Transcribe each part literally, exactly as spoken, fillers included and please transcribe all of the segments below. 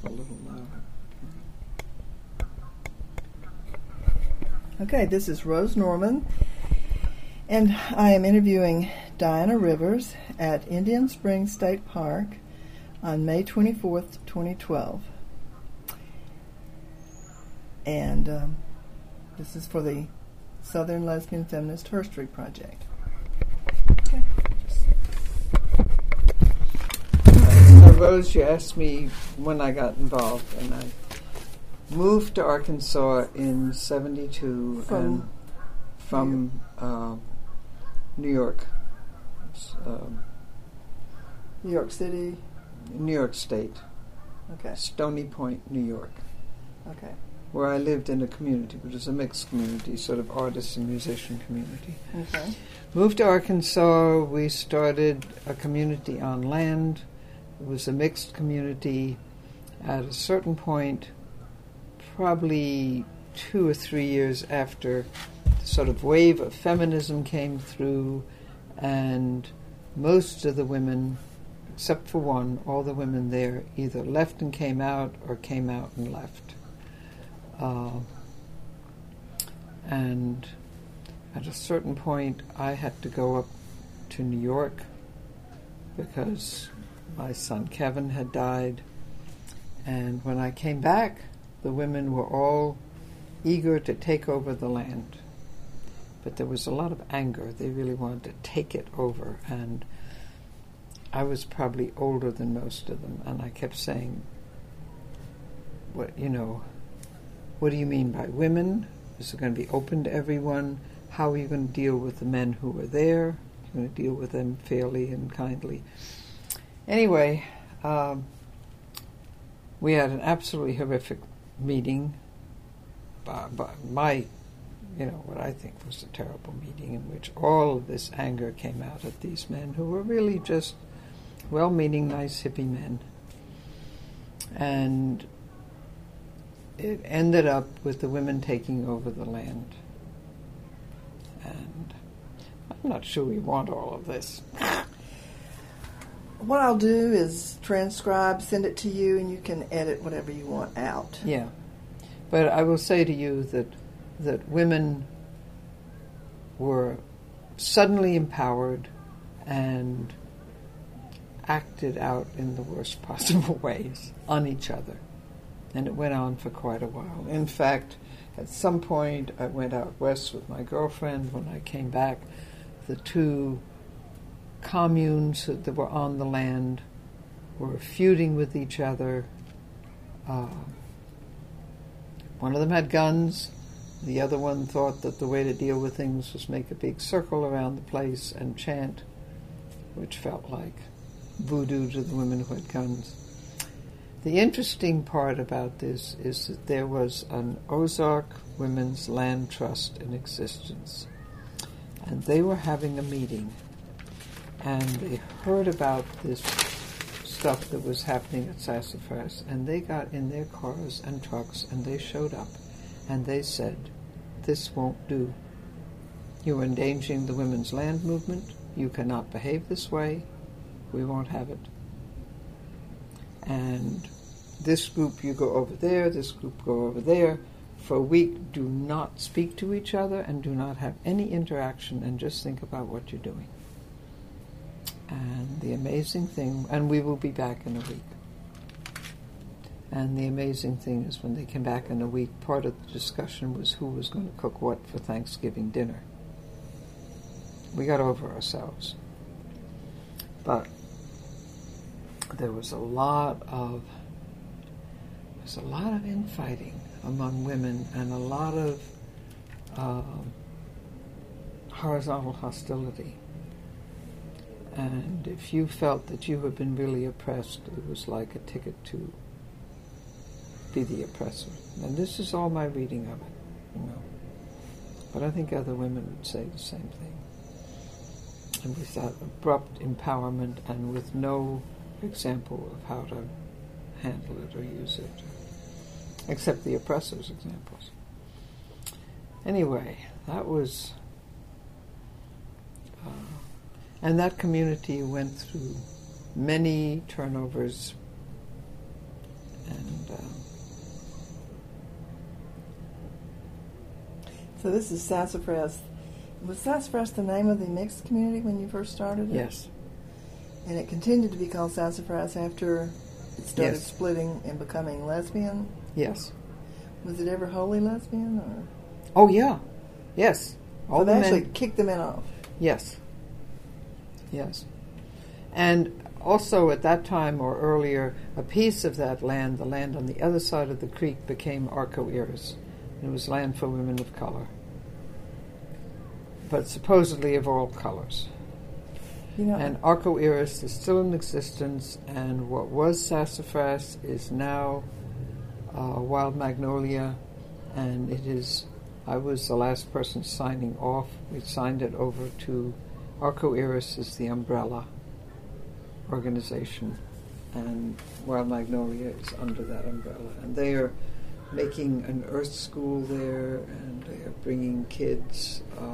a little louder. Okay, this is Rose Norman, and I am interviewing Diana Rivers at Indian Springs State Park on May twenty-fourth, twenty twelve. And um, this is for the Southern Lesbian Feminist Herstory Project. Okay. So Rose, you asked me when I got involved, and I moved to Arkansas in seventy-two From and from uh, New York, um, New York City. New York State, Okay. Stony Point, New York, Okay. where I lived in a community, which is a mixed community, sort of artist and musician community. Okay. Moved to Arkansas, we started a community on land. It was a mixed community. At a certain point, probably two or three years after the sort of wave of feminism came through, and most of the women, except for one, all the women there either left and came out or came out and left. Uh, and at a certain point, I had to go up to New York because my son Kevin had died. And when I came back, the women were all eager to take over the land. But there was a lot of anger. They really wanted to take it over. And I was probably older than most of them. And I kept saying, what, you know, what do you mean by women? Is it going to be open to everyone? How are you going to deal with the men who are there? You're going to deal with them fairly and kindly. Anyway, um, we had an absolutely horrific meeting. By, by my, you know, what I think was a terrible meeting in which all of this anger came out at these men who were really just well-meaning, nice hippie men. And it ended up with the women taking over the land. And I'm not sure we want all of this. What I'll do is transcribe, send it to you, and you can edit whatever you want out. Yeah. But I will say to you that that women were suddenly empowered and acted out in the worst possible ways on each other. And it went on for quite a while. In fact, at some point I went out west with my girlfriend. When I came back, the two communes that were on the land were feuding with each other. Uh, one of them had guns. The other one thought that the way to deal with things was make a big circle around the place and chant, which felt like voodoo to the women who had guns. The interesting part about this is that there was an Ozark Women's Land Trust in existence, and they were having a meeting, and they heard about this stuff that was happening at Sassafras, and they got in their cars and trucks, and they showed up, and they said, "This won't do. You're endangering the women's land movement. You cannot behave this way. We won't have it. And this group, you go over there, this group go over there. For a week, do not speak to each other and do not have any interaction, and just think about what you're doing." And the amazing thing, and we will be back in a week. And the amazing thing is when they came back in a week, part of the discussion was who was going to cook what for Thanksgiving dinner. We got over ourselves. But there was a lot of there was a lot of infighting among women and a lot of uh, horizontal hostility. And if you felt that you had been really oppressed, it was like a ticket to be the oppressor. And this is all my reading of it, you know. But I think other women would say the same thing. And with that abrupt empowerment and with no example of how to handle it or use it, except the oppressor's examples. Anyway, that was... Uh, and that community went through many turnovers, and So this is Sassafras. Was Sassafras the name of the mixed community when you first started it? Yes. And it continued to be called Sassafras after it started Yes. splitting and becoming lesbian? Yes. Was it ever wholly lesbian? Or? Oh, yeah. Yes. All So the they men. actually kicked the men off. Yes. Yes. And also at that time or earlier, a piece of that land, the land on the other side of the creek, became Arco Iris. It was land for women of color. But supposedly of all colors. You know, And Arco Iris is still in existence, and what was Sassafras is now uh, Wild Magnolia, and it is, I was the last person signing off. We signed it over to Arco Iris is the umbrella organization, and Wild Magnolia is under that umbrella. And they are making an earth school there, and they are bringing kids, uh,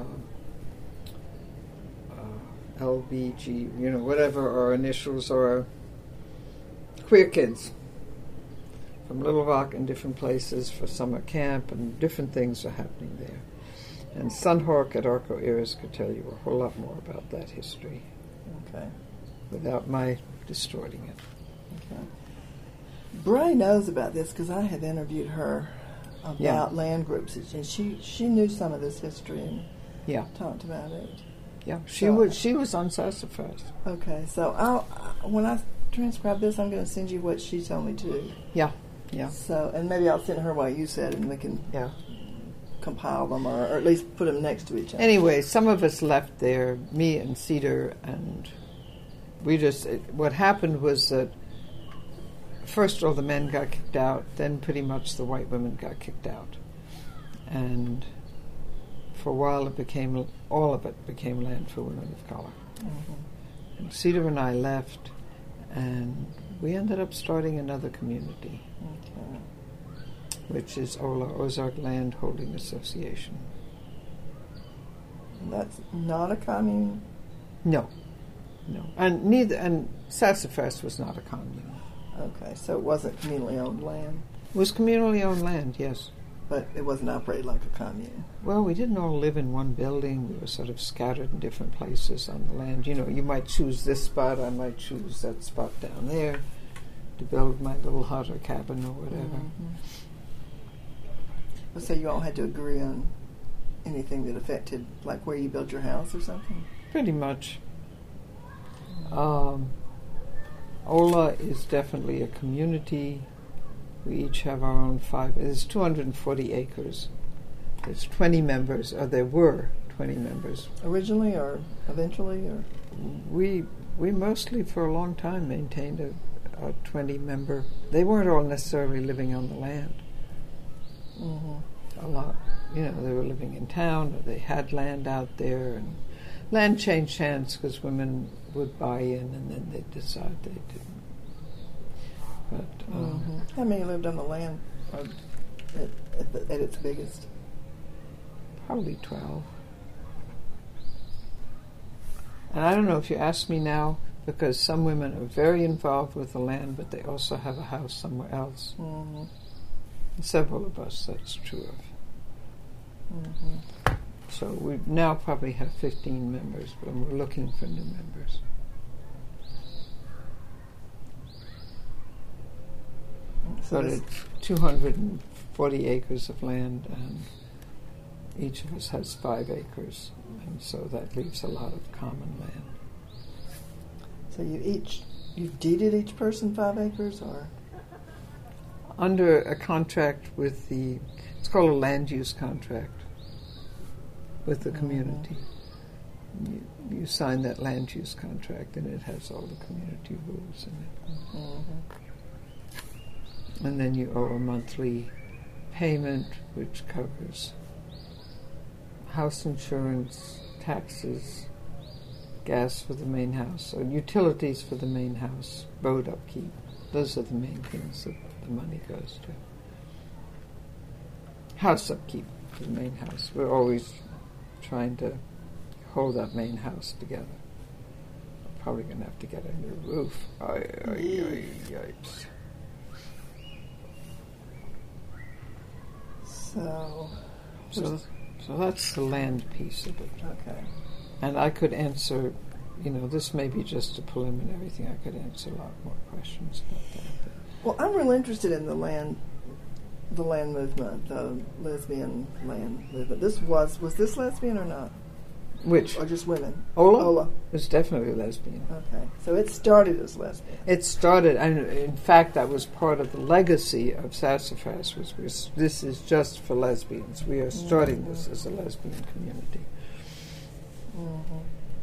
uh, L B G, you know, whatever our initials are, queer kids from Little Rock and different places for summer camp, and different things are happening there. And Sunhawk at Arco Iris could tell you a whole lot more about that history okay. without my distorting it. Okay. Bray knows about this because I have interviewed her about Yeah. land groups, and she, she knew some of this history and Yeah, talked about it. yeah. She So- was she was on Sassafras. Okay, so I'll, when I transcribe this, I'm going to send you what she told me to. Yeah, yeah, So, and maybe I'll send her what you said, and we can yeah. compile them, or, or at least put them next to each other. Anyway, some of us left there, me and Cedar, and we just, it, what happened was that first all the men got kicked out, then pretty much the white women got kicked out. And for a while it became, all of it became land for women of color. Mhm. And Cedar and I left, and we ended up starting another community, Okay. which is Ola, Ozark Land Holding Association. And that's not a commune? No, no. And neither, and Sassafras was not a commune. Okay, so it wasn't communally owned land, It was communally owned land, yes. but it wasn't operated like a commune. Well, we didn't all live in one building. We were sort of scattered in different places on the land. You know, you might choose this spot, I might choose that spot down there to build my little hut or cabin or whatever. Mm-hmm. So you all had to agree on anything that affected, like where you built your house or something? Pretty much. Um, Ola is definitely a community. We each have our own five. There's two hundred forty acres. There's twenty members, or there were twenty members. Originally or eventually? Or We we mostly for a long time maintained a, a twenty member. They weren't all necessarily living on the land. mm-hmm. A lot, you know, they were living in town, or they had land out there, and land changed hands because women would buy in, and then they'd decide they didn't. But um, Mm-hmm. How many lived on the land or at, at, the, at its biggest? probably twelve. And I don't know if you ask me now, because some women are very involved with the land, but they also have a house somewhere else. Mm-hmm. Several of us, that's true of. Mm-hmm. So we now probably have fifteen members, but we're looking for new members. So But this- it's two hundred forty acres of land, and each of us has five acres, and so that leaves a lot of common land. so you each you've deeded each person five acres, or Under a contract with the, it's called a land use contract with the community. You, you sign that land use contract, and it has all the community rules in it. mm-hmm. And then you owe a monthly payment, which covers house insurance, taxes, gas for the main house, or utilities for the main house, road upkeep. Those are the main things that the money goes to. House upkeep for the main house. We're always trying to hold that main house together. We're probably going to have to get a new roof. Ay, ay, ay, yikes. So So, So that's the land piece of it. Okay. And I could answer, you know, this may be just a preliminary thing. I could answer a lot more questions about that. But Well, I'm real interested in the land, the land movement, the lesbian land movement. This was was this lesbian or not, which? or just women? Ola? Ola. Was definitely lesbian. Okay, so it started as lesbian. It started, and in fact, that was part of the legacy of Sassafras. Was, was this is just for lesbians. We are starting mm-hmm. this as a lesbian community. Mm-hmm.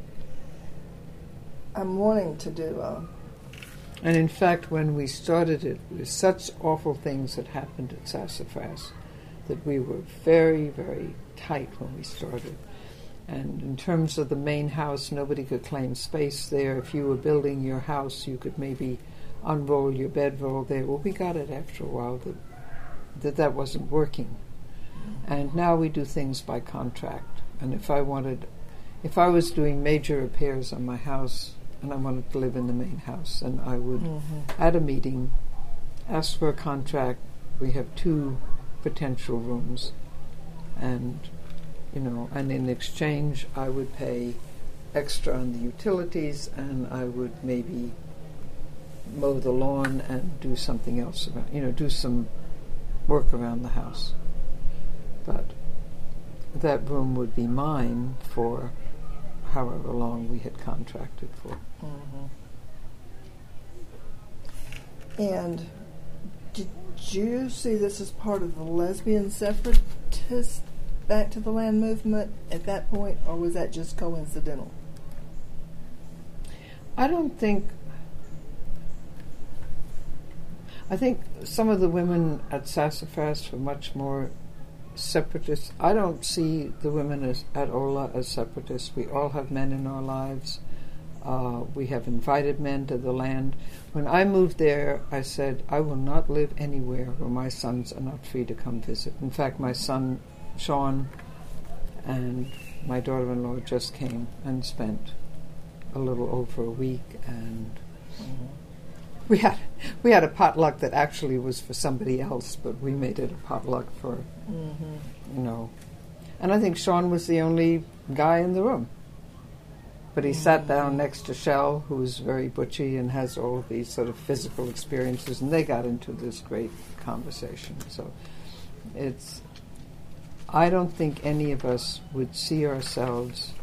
I'm wanting to do a. And in fact, when we started it, there were such awful things that happened at Sassafras that we were very, very tight when we started. And in terms of the main house, nobody could claim space there. If you were building your house, you could maybe unroll your bedroll there. Well, we got it after a while that that, that wasn't working. And now we do things by contract. And if I wanted, if I was doing major repairs on my house, and I wanted to live in the main house, and I would, mm-hmm. at a meeting, ask for a contract. We have two potential rooms, and, you know, and in exchange, I would pay extra on the utilities, and I would maybe mow the lawn and do something else around, you know, do some work around the house. But that room would be mine for however long we had contracted for. Mm-hmm. And did you see this as part of the lesbian separatist back to the land movement at that point, or was that just coincidental? I don't think... I think some of the women at Sassafras were much more separatists. I don't see the women as, at Ola as separatists. We all have men in our lives. Uh, we have invited men to the land. When I moved there, I said, I will not live anywhere where my sons are not free to come visit. In fact, my son, Sean, and my daughter-in-law just came and spent a little over a week, and mm-hmm. we had we had a potluck that actually was for somebody else, but we made it a potluck for, mm-hmm. you know. And I think Sean was the only guy in the room. But he mm-hmm. sat down next to Shell, who's very butchy and has all of these sort of physical experiences, and they got into this great conversation. So it's... I don't think any of us would see ourselves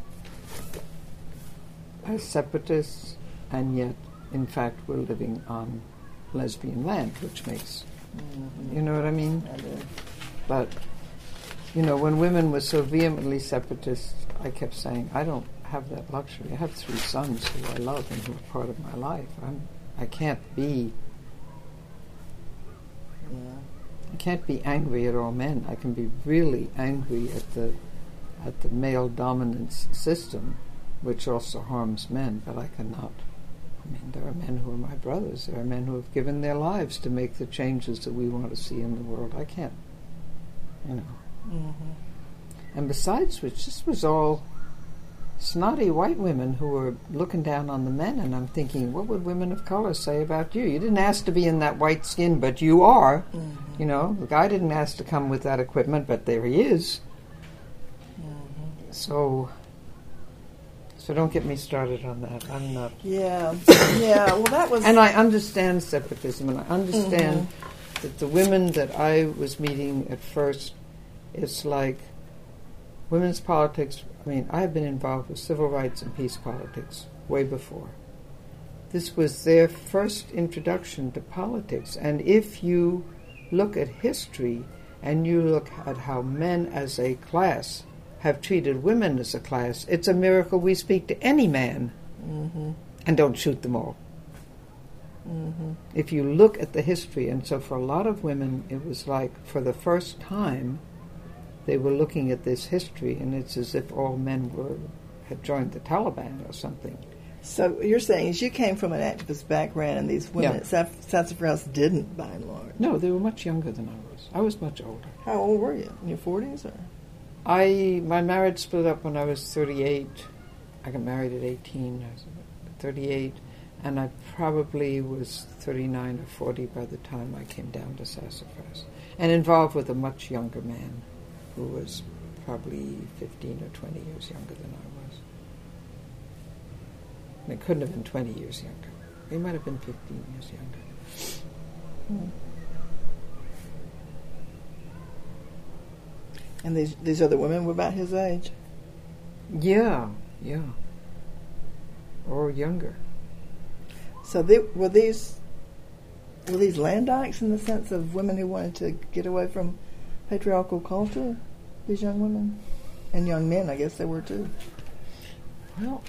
as separatists, and yet, in fact, we're living on lesbian land, which makes, mm-hmm. you know what I mean? I do. But, you know, when women were so vehemently separatists, I kept saying, I don't have that luxury. I have three sons who I love and who are part of my life. I'm, I can't be... Yeah. I can't be angry at all men. I can be really angry at the at the male dominance system, which also harms men, but I cannot. I mean, there are men who are my brothers. There are men who have given their lives to make the changes that we want to see in the world. I can't, you know. Mm-hmm. And besides which, this was all snotty white women who were looking down on the men, and I'm thinking, what would women of color say about you? You didn't ask to be in that white skin, but you are. Mm-hmm. You know, the guy didn't ask to come with that equipment, but there he is. Mm-hmm. So, so don't get me started on that. I'm not. Yeah, yeah. Well, that was. And I understand separatism, and I understand mm-hmm. that the women that I was meeting at first, it's like women's politics. I mean, I have been involved with civil rights and peace politics way before. This was their first introduction to politics. And if you look at history and you look at how men as a class have treated women as a class, it's a miracle we speak to any man mm-hmm. and don't shoot them all. Mm-hmm. If you look at the history, and so for a lot of women, it was like for the first time, they were looking at this history, and it's as if all men were had joined the Taliban or something. So you're saying, as you came from an activist background, and these women yeah. at Sassafras didn't, by and large? No, they were much younger than I was. I was much older. How old were you? In your forties, or? I my marriage split up when I was thirty-eight. I got married at eighteen. I was thirty-eight, and I probably was thirty-nine or forty by the time I came down to Sassafras, and involved with a much younger man, who was probably fifteen or twenty years younger than I was. And it couldn't have been twenty years younger. He might have been fifteen years younger. Hmm. And these these other women were about his age? Yeah, yeah. Or younger. So they, were these were these land dykes in the sense of women who wanted to get away from patriarchal culture? These young women? And young men, I guess they were too. Well,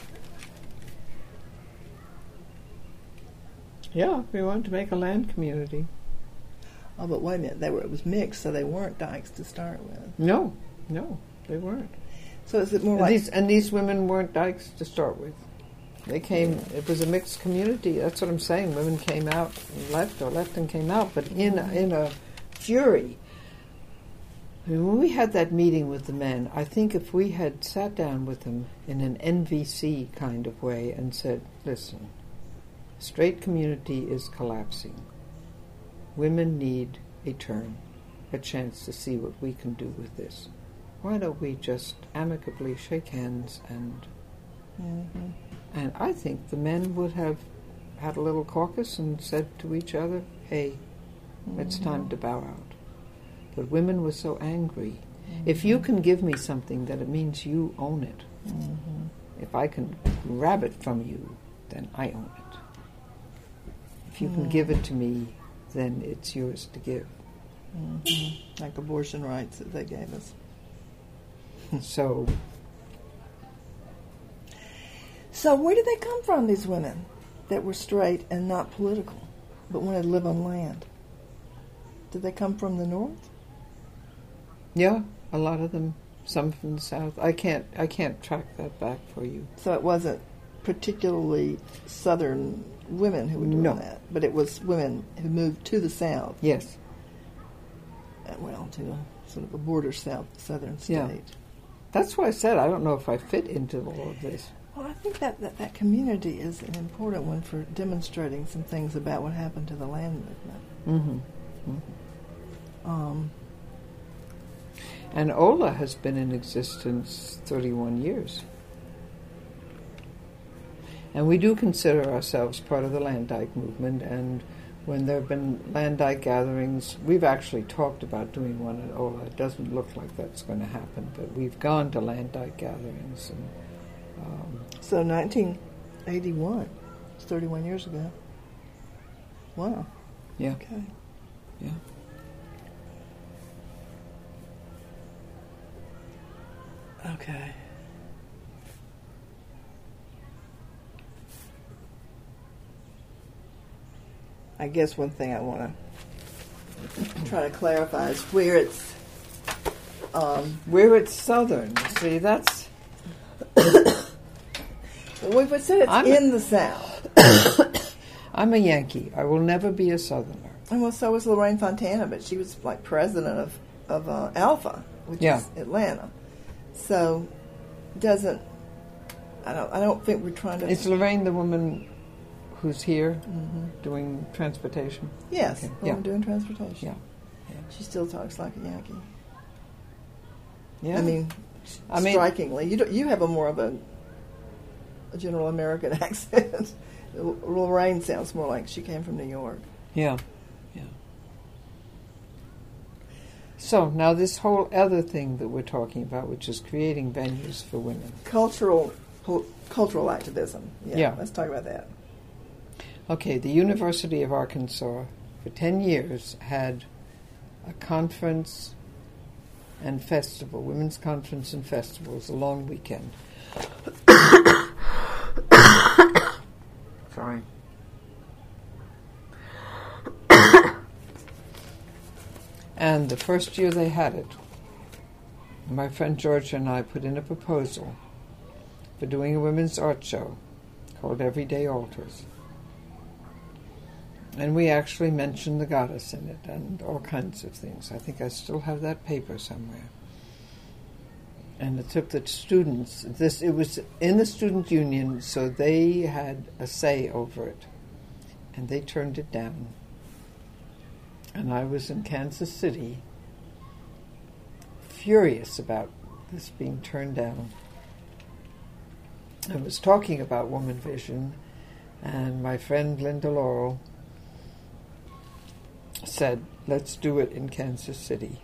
yeah, we wanted to make a land community. Oh, but wait a minute, they were it was mixed, so they weren't dykes to start with. No, no, they weren't. So is it more And like these, and these women weren't dykes to start with. They came, it was a mixed community. That's what I'm saying. Women came out and left, or left and came out, but in a, in a fury. I mean, when we had that meeting with the men, I think if we had sat down with them in an N V C kind of way and said, listen, straight community is collapsing. Women need a turn, a chance to see what we can do with this. Why don't we just amicably shake hands and... Mm-hmm. And I think the men would have had a little caucus and said to each other, hey, mm-hmm. it's time to bow out. But women were so angry. Mm-hmm. If you can give me something, then it means you own it. Mm-hmm. If I can grab it from you, then I own it. If you mm-hmm. can give it to me, then it's yours to give. Mm-hmm. Like abortion rights that they gave us. So... So where did they come from, these women that were straight and not political, but wanted to live on land? Did they come from the north? Yeah, a lot of them. Some from the south. I can't. I can't track that back for you. So it wasn't particularly southern women who were doing no. that, but it was women who moved to the south. Yes. Uh, well, to a, sort of a border south southern state. Yeah. That's why I said I don't know if I fit into all of this. Well, I think that, that that community is an important one for demonstrating some things about what happened to the land movement. Mm-hmm. Mm-hmm. Um, and Ola has been in existence thirty-one years. And we do consider ourselves part of the land dyke movement, and when there have been land dyke gatherings, we've actually talked about doing one at Ola. It doesn't look like that's going to happen, but we've gone to land dyke gatherings. And Um, so nineteen eighty-one, it's thirty-one years ago. Wow. Yeah. Okay. Yeah. Okay. I guess one thing I want to try to clarify is where it's um, where it's southern. See, that's. Well, we said it's I'm in a, the South. I'm a Yankee. I will never be a Southerner. And well, so was Lorraine Fontana, but she was like president of of uh, Alpha, which yeah. is Atlanta. So, doesn't I don't I don't think we're trying to. Is Lorraine the woman who's here mm-hmm. doing transportation? Yes, okay. the yeah. woman doing transportation. Yeah. yeah, she still talks like a Yankee. Yeah, I mean, I mean, strikingly, you do, you have a more of a, a general American accent. Lorraine sounds more like she came from New York. Yeah, yeah. So now this whole other thing that we're talking about, which is creating venues for women. Cultural po- cultural activism. Yeah, yeah. Let's talk about that. Okay, the University of Arkansas for ten years had a conference and festival, women's conference and festivals, a long weekend. Sorry. And the first year they had it, my friend Georgia and I put in a proposal for doing a women's art show called Everyday Altars. And we actually mentioned the goddess in it and all kinds of things. I think I still have that paper somewhere. And it took the students, this it was in the student union, so they had a say over it. And they turned it down. And I was in Kansas City, furious about this being turned down. I was talking about Woman Vision, and my friend Linda Laurel said, let's do it in Kansas City.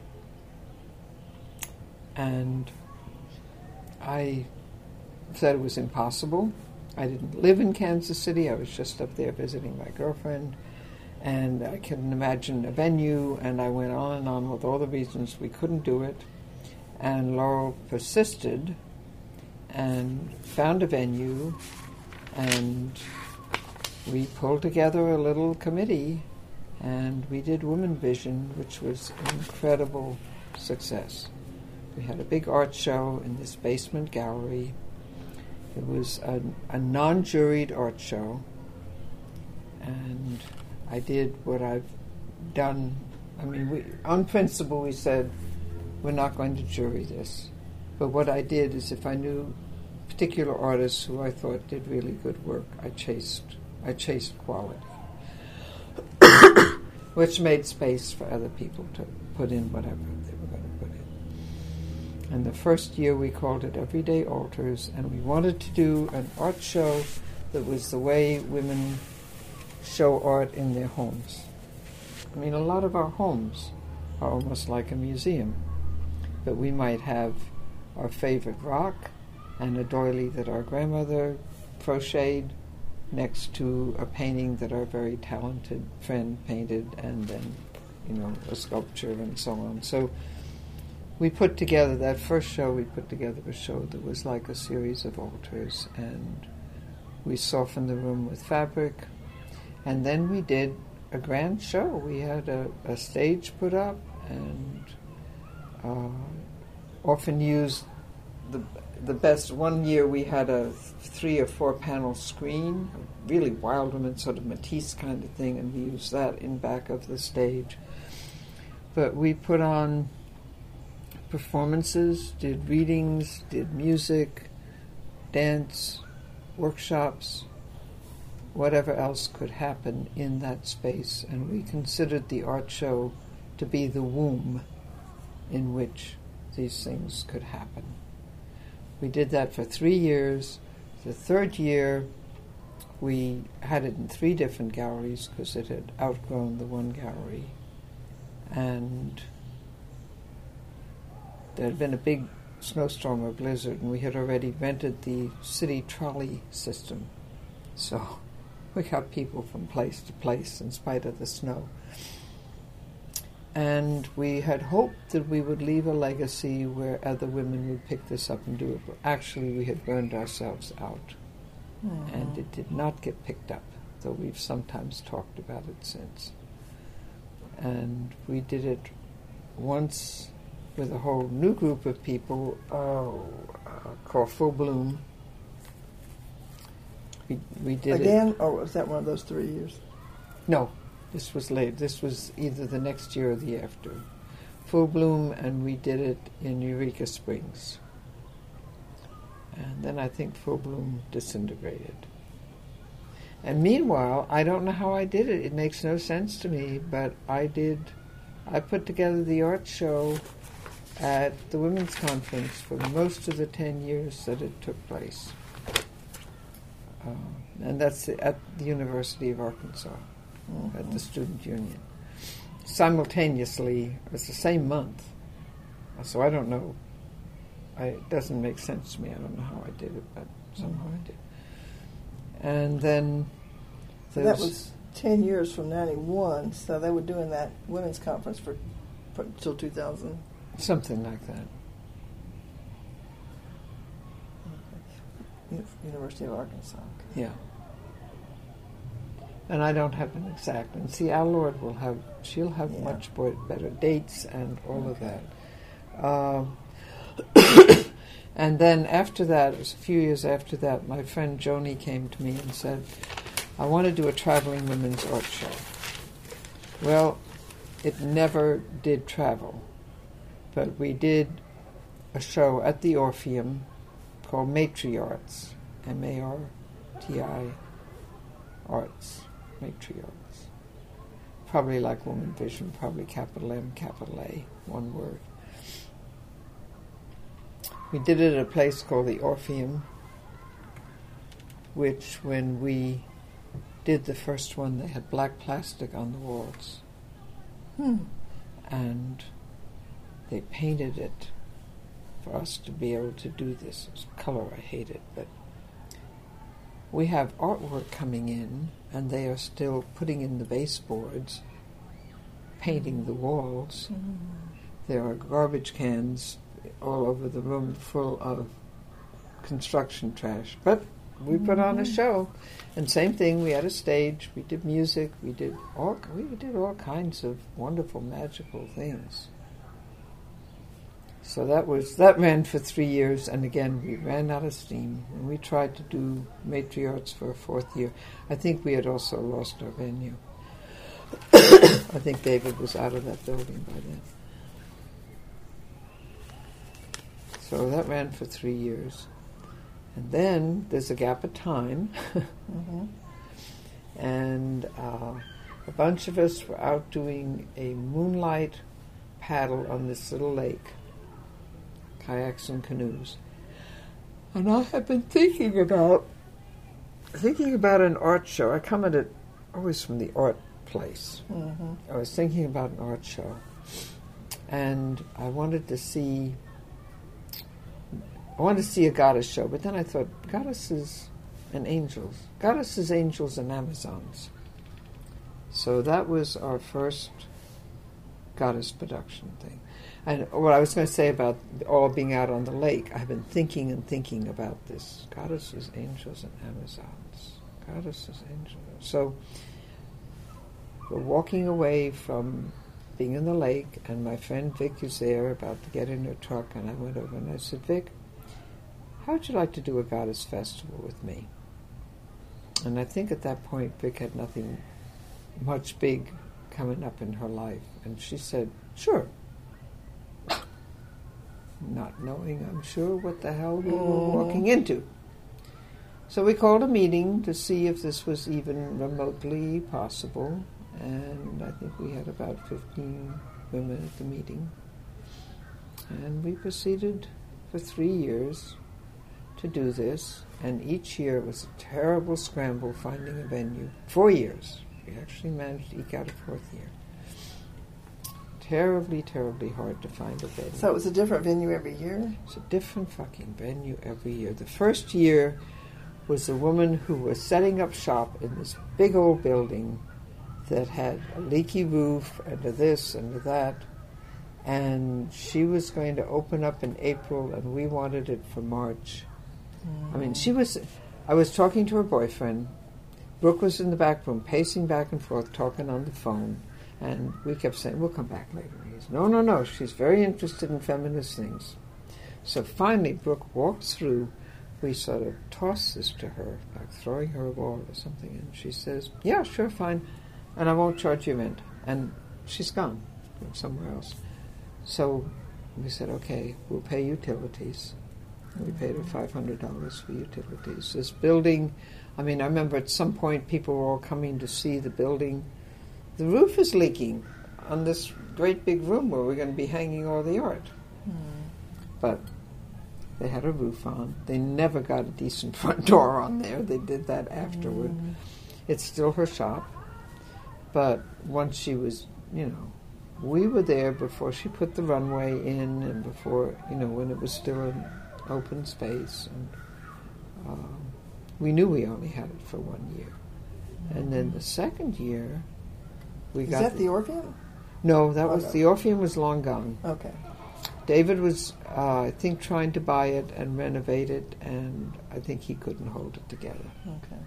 And I said it was impossible. I didn't live in Kansas City. I was just up there visiting my girlfriend. And I couldn't imagine a venue. And I went on and on with all the reasons we couldn't do it. And Laurel persisted and found a venue. And we pulled together a little committee. And we did Woman Vision, which was an incredible success. We had a big art show in this basement gallery. It was a, a non-juried art show, and I did what I've done. I mean, we, on principle, we said, we're not going to jury this. But what I did is, if I knew particular artists who I thought did really good work, I chased, I chased quality, which made space for other people to put in whatever they were going to put in. And the first year we called it Everyday Altars, and we wanted to do an art show that was the way women show art in their homes. I mean, a lot of our homes are almost like a museum, but we might have our favorite rock and a doily that our grandmother crocheted next to a painting that our very talented friend painted, and then, you know, a sculpture and so on. So we put together, that first show, we put together a show that was like a series of altars, and we softened the room with fabric, and then we did a grand show. We had a, a stage put up, and uh, often used the the best. One year we had a three or four panel screen, a really wild woman sort of Matisse kind of thing, and we used that in back of the stage. But we put on performances, did readings, did music, dance, workshops, whatever else could happen in that space. And we considered the art show to be the womb in which these things could happen. We did that for three years. The third year, we had it in three different galleries because it had outgrown the one gallery. And there had been a big snowstorm or blizzard, and we had already rented the city trolley system. So we got people from place to place in spite of the snow. And we had hoped that we would leave a legacy where other women would pick this up and do it. But actually, we had burned ourselves out. Mm-hmm. And it did not get picked up, though we've sometimes talked about it since. And we did it once with a whole new group of people uh, uh, called Full Bloom. We, we did Again, it. or was that one of those three years? No. This was late. This was either the next year or the after. Full Bloom, and we did it in Eureka Springs. And then I think Full Bloom disintegrated. And meanwhile, I don't know how I did it. It makes no sense to me, but I did. I put together the art show at the Women's Conference for most of the ten years that it took place. Uh, and that's at the University of Arkansas. Mm-hmm. At the Student Union. Simultaneously, it was the same month. So I don't know. I, it doesn't make sense to me. I don't know how I did it, but somehow mm-hmm. I did. And then... So that was ten years from ninety-one, so they were doing that women's conference for, for until two thousand. Something like that. Okay. University of Arkansas. Okay. Yeah. And I don't have an exact. And see, our Lord will have, she'll have yeah. much more, better dates and all okay. of that. Um, and then after that, it was a few years after that, my friend Joni came to me and said, I want to do a traveling women's art show. Well, it never did travel. But we did a show at the Orpheum called Matriarts, M A R T I Arts. Matriarchs. Probably like Woman Vision, probably capital M, capital A, one word. We did it at a place called the Orpheum, which when we did the first one, they had black plastic on the walls. Hmm. And they painted it for us to be able to do this. It's color, I hate it, but we have artwork coming in, and they are still putting in the baseboards, painting the walls. Mm. There are garbage cans all over the room full of construction trash. But we mm-hmm. put on a show. And same thing, we had a stage, we did music, we did all we did all kinds of wonderful, magical things. So that was that ran for three years, and again we ran out of steam. And we tried to do Matriarchs for a fourth year. I think we had also lost our venue. I think David was out of that building by then. So that ran for three years. And then there's a gap of time. mm-hmm. And uh, a bunch of us were out doing a moonlight paddle on this little lake. Kayaks and canoes. And I have been thinking about thinking about an art show. I come at it always from the art place. Mm-hmm. I was thinking about an art show. And I wanted to see I wanted to see a goddess show, but then I thought, goddesses and angels. Goddesses, angels, and Amazons. So that was our first goddess production thing. And what I was going to say about all being out on the lake, I've been thinking and thinking about this. Goddesses, angels, and Amazons. Goddesses, angels. So we're walking away from being in the lake, and my friend Vic is there, about to get in her truck, and I went over and I said, Vic, how would you like to do a goddess festival with me? And I think at that point Vic had nothing much big coming up in her life. And she said, sure. Not knowing, I'm sure, what the hell we were walking into. So we called a meeting to see if this was even remotely possible. And I think we had about fifteen women at the meeting. And we proceeded for three years to do this, and each year it was a terrible scramble finding a venue. Four years. We actually managed to eke out a fourth year. Terribly, terribly hard to find a venue. So it was a different venue every year? It's a different fucking venue every year. The first year was a woman who was setting up shop in this big old building that had a leaky roof and a this and a that. And she was going to open up in April, and we wanted it for March. Mm. I mean, she was... I was talking to her boyfriend. Brooke was in the back room, pacing back and forth, talking on the phone. And we kept saying, we'll come back later. He said, no, no, no. She's very interested in feminist things. So finally, Brooke walks through. We sort of toss this to her, like throwing her a ball or something. And she says, yeah, sure, fine. And I won't charge you rent. And she's gone somewhere else. So we said, okay, we'll pay utilities. And we paid her five hundred dollars for utilities. This building, I mean, I remember at some point people were all coming to see the building. The roof is leaking on this great big room where we're going to be hanging all the art. Mm. But they had a roof on. They never got a decent front door on there. They did that afterward. Mm. It's still her shop. But once she was, you know, we were there before she put the runway in, and before, you know, when it was still an open space. And um, we knew we only had it for one year. Mm-hmm. And then the second year, we Is got... that the, the Orpheum? No, that oh, was... no. The Orpheum was long gone. Okay. David was, uh, I think, trying to buy it and renovate it, and I think he couldn't hold it together. Okay.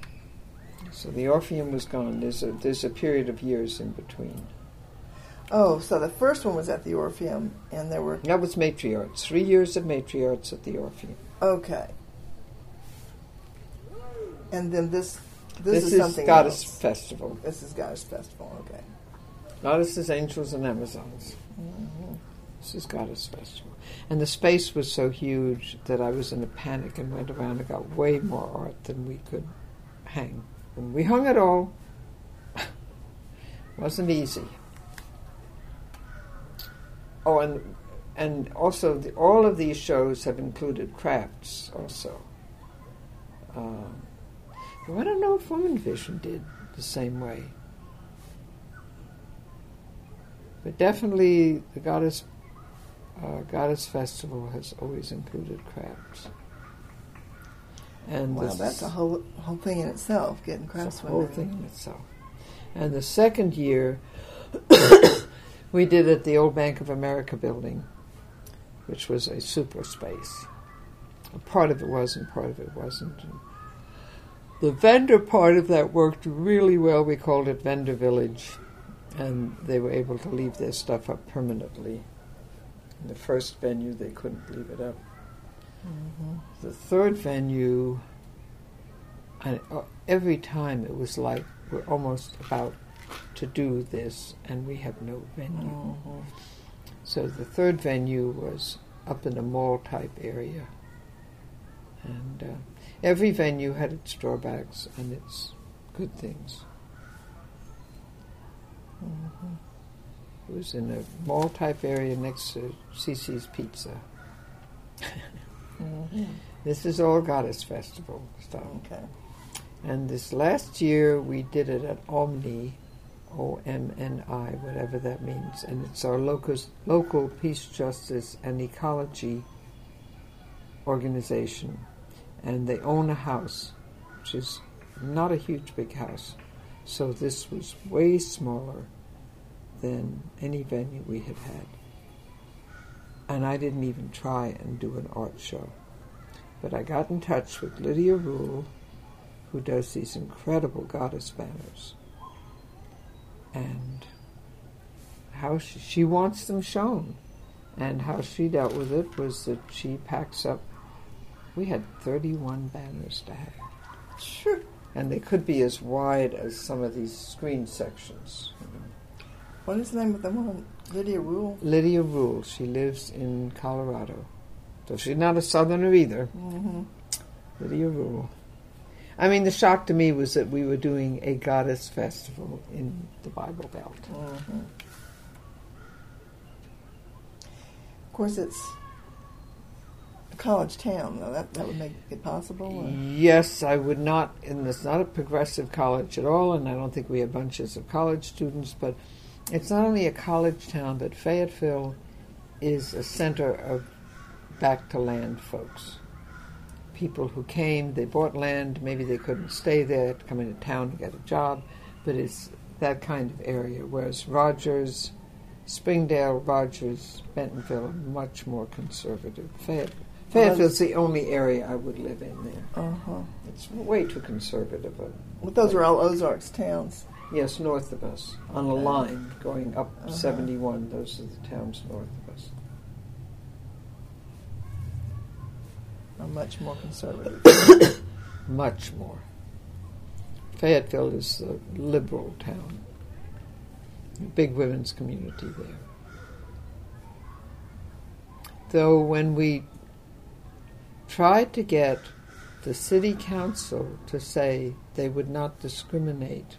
So the Orpheum was gone. There's a there's a period of years in between. Oh, so the first one was at the Orpheum, and there were... That was Matriarchs. Three years of Matriarchs at the Orpheum. Okay. And then this... This, this is, is something Goddess else. Festival. This is Goddess Festival, okay. Goddesses, Angels, and Amazons. Mm-hmm. This is Goddess Festival. And the space was so huge that I was in a panic and went around and got way more art than we could hang. And we hung it all. Wasn't easy. Oh, and and also the, all of these shows have included crafts also. Um, well, I don't know if Woman Vision did the same way. But definitely the Goddess uh, Goddess Festival has always included crafts. And Wow, the that's a whole whole thing in itself, getting It's a craftswomen. whole thing in itself. And the second year, we did at the old Bank of America building, which was a super space. A part of it was and part of it wasn't. And the vendor part of that worked really well. We called it Vendor Village, and they were able to leave their stuff up permanently. In the first venue, they couldn't leave it up. Mm-hmm. The third venue, and uh, every time it was like we're almost about to do this and we have no venue. Mm-hmm. So the third venue was up in a mall type area. And uh, every venue had its drawbacks and its good things. Mm-hmm. It was in a mall type area next to Cece's Pizza. Mm-hmm. This is all Goddess Festival stuff. Okay. And this last year we did it at Omni, O M N I, whatever that means. And it's our locus, local peace, justice, and ecology organization. And they own a house, which is not a huge big house. So this was way smaller than any venue we had had. And I didn't even try and do an art show. But I got in touch with Lydia Rule, who does these incredible goddess banners. And how she, she wants them shown. And how she dealt with it was that she packs up, we had thirty-one banners to have. Sure. And they could be as wide as some of these screen sections. You know. What is the name of the one? Lydia Rule? Lydia Rule. She lives in Colorado. So she's not a Southerner either. Mm-hmm. Lydia Rule. I mean, the shock to me was that we were doing a goddess festival in the Bible Belt. Mm-hmm. Of course, it's a college town, though. That, that would make it possible? Or? Yes, I would not, and it's not a progressive college at all, and I don't think we have bunches of college students, but it's not only a college town, but Fayetteville is a center of back-to-land folks. People who came, they bought land, maybe they couldn't stay there, to come into town to get a job, but it's that kind of area, whereas Rogers, Springdale, Rogers, Bentonville are much more conservative. Fayette, Fayetteville's the only area I would live in there. Uh-huh. It's way too conservative. A, But those are all Ozarks towns. yes, north of us, on a line going up Uh-huh. seventy-one. Those are the towns north of us. Are much more conservative. Much more. Fayetteville is a liberal town. A big women's community there. Though when we tried to get the city council to say they would not discriminate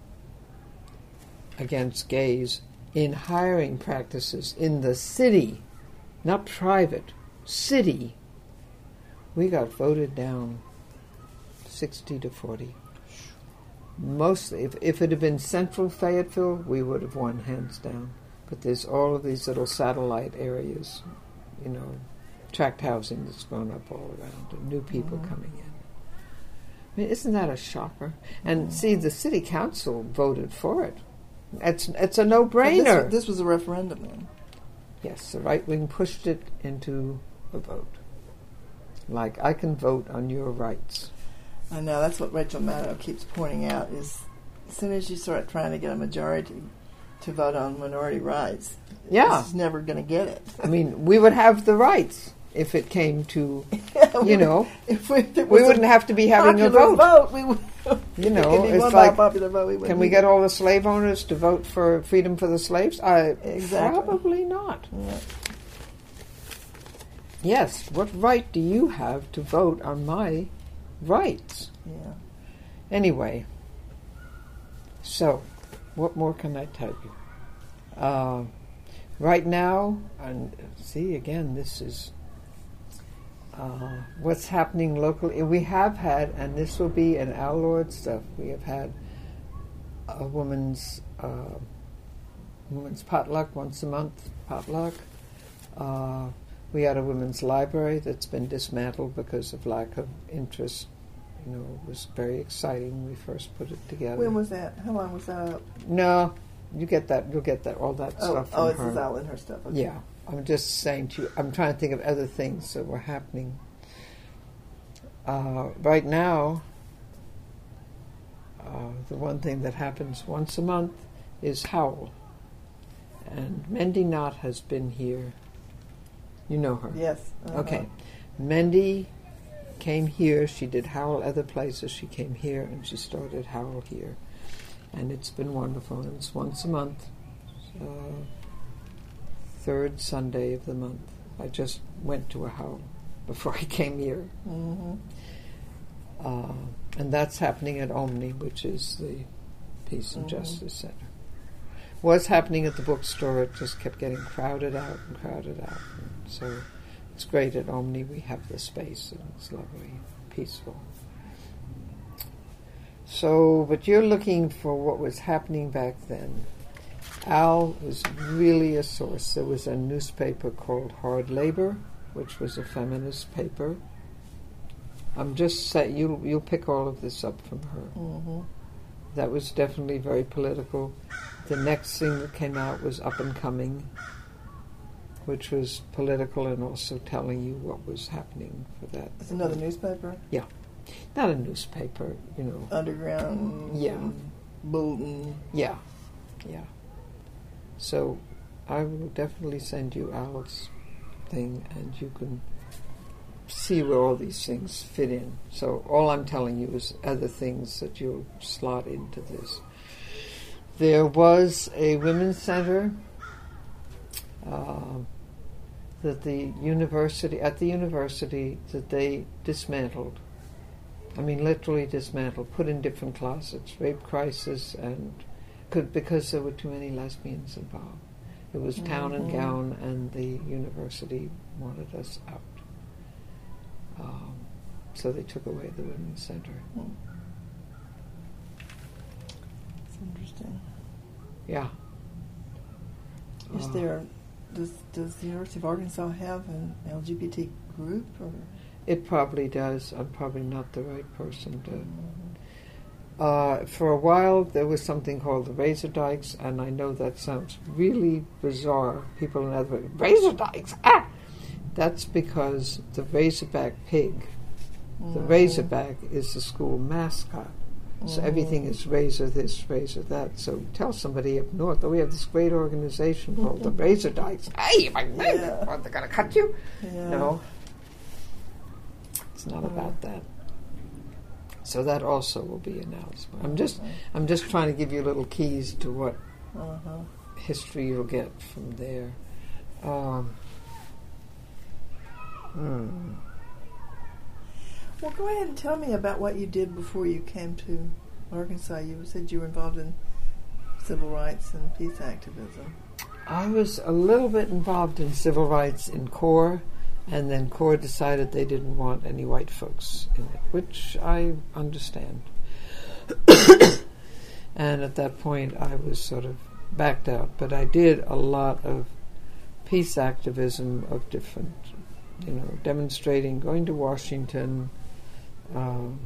against gays in hiring practices in the city, not private, city, we got voted down sixty to forty. Mostly, if, if it had been central Fayetteville, we would have won hands down. But there's all of these little satellite areas, you know, tract housing that's grown up all around, and new people Mhm. coming in. I mean, isn't that a shocker? And Mhm. see, the city council voted for it. It's it's a So no-brainer. This, this was a referendum then. Yes, the right wing pushed it into a vote. Like, I can vote on your rights. I know, that's what Rachel Maddow keeps pointing out, is as soon as you start trying to get a majority to vote on minority rights, Yeah. it's never going to get it. I mean, we would have the rights if it came to, you know, if we, if it we was wouldn't have to be having a popular vote. we would, You know, it could be it's won by a like, popular vote. We can wouldn't we need get it. all the slave owners to vote for freedom for the slaves? I, Exactly. Probably not. Yeah. Yes, what right do you have to vote on my rights? Yeah. Anyway, so, what more can I tell you? Uh, right now, and see again, this is uh, what's happening locally. We have had, and this will be an Al Lord stuff. We have had a woman's uh, women's potluck once a month. Potluck. Uh, we had a women's library that's been dismantled because of lack of interest. You know, it was very exciting when we first put it together. When was that? How long was that up? No, you get that. You'll get that. All that Oh, stuff. From oh, it's her. Al and her stuff. Okay. Yeah, I'm just saying to you. I'm trying to think of other things that were happening. Uh, right now, uh, the one thing that happens once a month is Howl, and Mendy Knott has been here. You know her. Yes. Uh-huh. Okay. Mendy came here. She did Howl other places. She came here and she started Howl here. And it's been wonderful. And it's once a month. Uh, third Sunday of the month. I just went to a Howl before I came here. Mm-hmm. Uh, and that's happening at Omni, which is the Peace and Mm-hmm. Justice Center. Was happening at the bookstore. It just kept getting crowded out and crowded out. And so it's great at Omni. We have the space and it's lovely, peaceful. So, but you're looking for what was happening back then. Al was really a source. There was a newspaper called Hard Labor, which was a feminist paper. I'm just saying, you'll, you'll pick all of this up from her. Mm-hmm. That was definitely very political. The next thing that came out was Up and Coming, which was political and also telling you what was happening for that. It's another newspaper? Yeah. Not a newspaper, you know. Underground? Yeah. Bulletin? Yeah. Yeah. So I will definitely send you Al's thing and you can see where all these things fit in. So all I'm telling you is other things that you'll slot into this. There was a women's center uh, that the university, at the university, that they dismantled. I mean, literally dismantled, put in different closets, rape crisis, and could, because there were too many lesbians involved. It was town and Mm-hmm. gown, and the university wanted us out. Um, so they took away the women's center. Hmm. It's interesting. Yeah. Is Uh, there, does, does the University of Arkansas have an L G B T group? Or? It probably does. I'm probably not the right person to... Uh, for a while, there was something called the Razor Dykes, and I know that sounds really bizarre. People in other words, Razor Dykes! Ah! That's because the Razorback pig, the Mhm. Razorback is the school mascot. So Mhm. everything is razor this, razor that. So tell somebody up north, oh, we have this great organization called the Razor Dykes. Hey, my Yeah. yeah. What, they're going to cut you? Yeah. No. It's not about that. So that also will be announced. I'm just, I'm just trying to give you little keys to what Uh-huh. history you'll get from there. Um, hmm. Well, go ahead and tell me about what you did before you came to Arkansas. You said you were involved in civil rights and peace activism. I was a little bit involved in civil rights in CORE, and then CORE decided they didn't want any white folks in it, which I understand. And at that point, I was sort of backed out. But I did a lot of peace activism of different, you know, demonstrating, going to Washington. Um,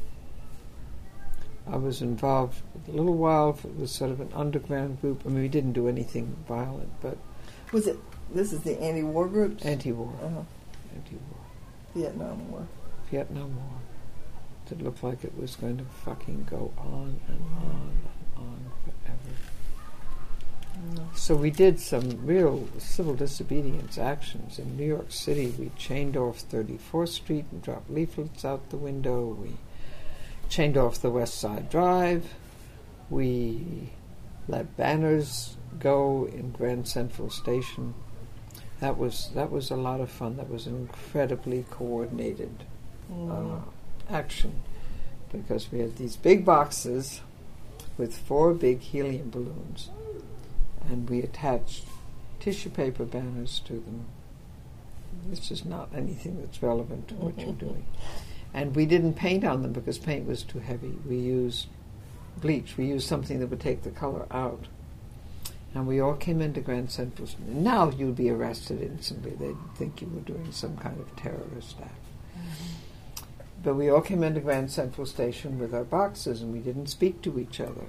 I was involved a little while. It was sort of an underground group. I mean, we didn't do anything violent, but Was it, this is the anti-war groups? anti-war, Uh-huh. anti-war, Vietnam War. Vietnam War. It looked like it was going to fucking go on and on and on forever. Mm. So we did some real civil disobedience actions. In New York City, we chained off thirty-fourth Street and dropped leaflets out the window. We chained off the West Side Drive. We let banners go in Grand Central Station. That was that was a lot of fun. That was an incredibly coordinated Mm. uh, action, because we had these big boxes with four big helium balloons, and we attached tissue paper banners to them. This is not anything that's relevant to what you're doing. And we didn't paint on them because paint was too heavy. We used bleach. We used something that would take the color out. And we all came into Grand Central. Now you'd be arrested instantly. They'd think you were doing some kind of terrorist act. Mm-hmm. But we all came into Grand Central Station with our boxes, and we didn't speak to each other.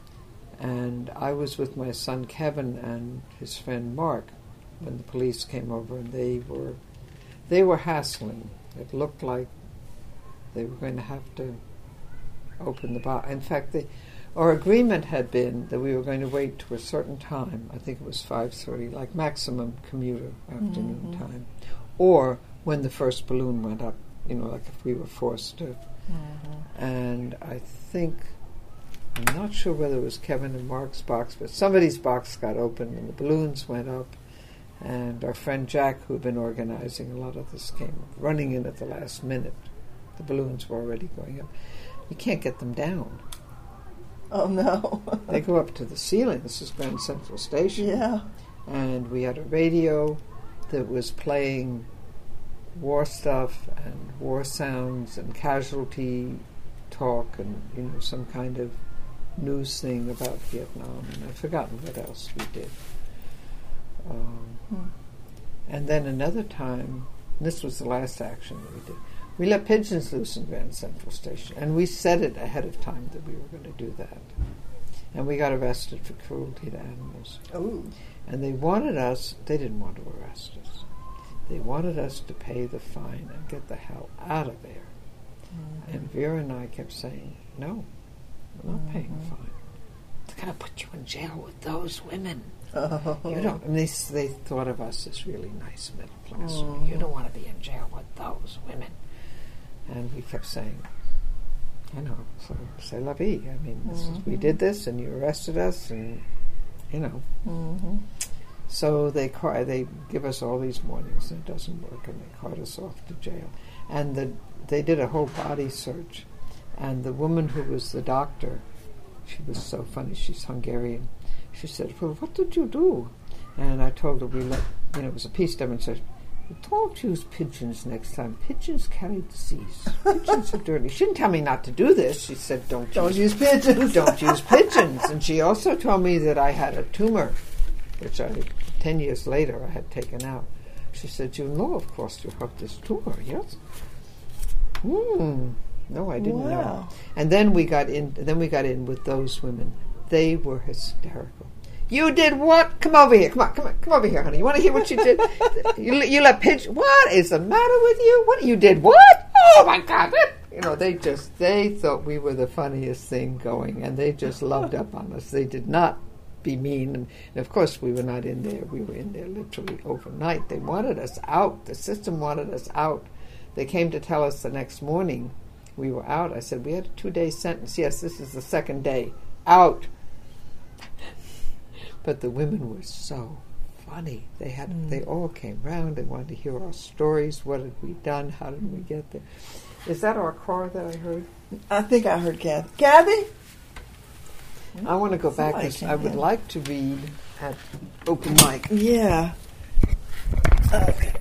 And I was with my son Kevin and his friend Mark when the police came over, and they were they were hassling. It looked like they were going to have to open the box. In fact, they, our agreement had been that we were going to wait to a certain time. I think it was five thirty, like maximum commuter afternoon mm-hmm. time, or when the first balloon went up. You know, like if we were forced to. Mm-hmm. And I think. I'm not sure whether it was Kevin and Mark's box, but somebody's box got open and the balloons went up. And our friend Jack, who had been organizing a lot of this, came running in at the last minute. The balloons were already going up. You can't get them down. Oh, no. They go up to the ceiling. This is Grand Central Station. Yeah. And we had a radio that was playing war stuff and war sounds and casualty talk and, you know, some kind of news thing about Vietnam, and I've forgotten what else we did. Um, hmm. And then another time, this was the last action that we did, we let pigeons loose in Grand Central Station, and we said it ahead of time that we were going to do that. And we got arrested for cruelty to animals. Oh. And they wanted us, they didn't want to arrest us. They wanted us to pay the fine and get the hell out of there. Mm-hmm. And Vera and I kept saying, no, we're not mm-hmm. paying a fine. They're going to put you in jail with those women. Oh. You don't. And they, they thought of us as really nice middle class mm-hmm. women. You don't want to be in jail with those women. And we kept saying, you know, so c'est la vie. I mean, this mm-hmm. is, we did this, and you arrested us, and you know. Mm-hmm. So they car- they give us all these warnings, and it doesn't work, and they cart us off to jail. And the, they did a whole body search. And the woman who was the doctor, she was so funny, she's Hungarian. She said, well, what did you do? And I told her we let, you know, it was a peace demonstration. Don't use pigeons next time. Pigeons carry disease. Pigeons are dirty. She didn't tell me not to do this. She said, don't, don't use, use pigeons. Don't use pigeons. And she also told me that I had a tumor, which I, ten years later, I had taken out. She said, you know, of course, you have this tumor, yes? Hmm. No, I didn't wow. know. And then we got in. Then we got in with those women. They were hysterical. You did what? Come over here. Come on. Come on. Come over here, honey. You want to hear what you did? you, you let pigeon. What is the matter with you? What you did? What? Oh my God! You know, they just they thought we were the funniest thing going, and they just loved up on us. They did not be mean, and, and of course we were not in there. We were in there literally overnight. They wanted us out. The system wanted us out. They came to tell us the next morning. We were out. I said, we had a two-day sentence. Yes, this is the second day. Out. But the women were so funny. They had. Mm. They all came round. They wanted to hear our stories. What had we done? How did we get there? Is that our car that I heard? I think I heard Kathy. Kathy? I want to go back because I would in. like to read at open mic. Yeah. Okay.